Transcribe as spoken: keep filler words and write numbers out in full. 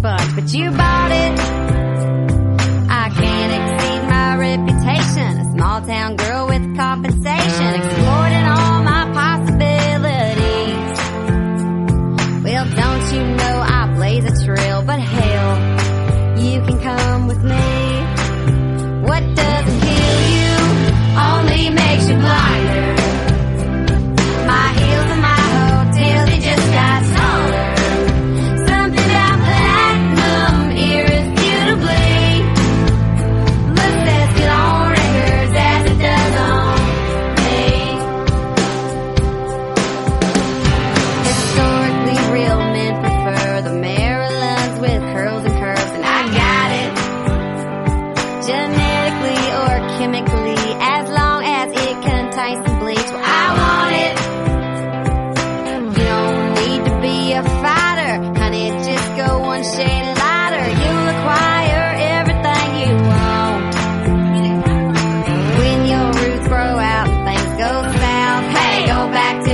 sponge, but you bought it. I can't exceed my reputation, a small town girl with compensation, exploring all my possibilities. Well, don't you know I blaze a trail, but hell, you can come with me. What doesn't kill you only makes you blinder. My heels and my hotel, they just got taller. Something about platinum irrefutably looks as good on records as it does on me. Historically real men prefer the Marilyns with curls and curves, and I got it. Genetically or chemically, as long as it contains some bleach, well, I want it. You don't need to be a fighter, honey, just go one shade lighter. You'll acquire everything you want. When your roots grow out and things go south, hey, go back to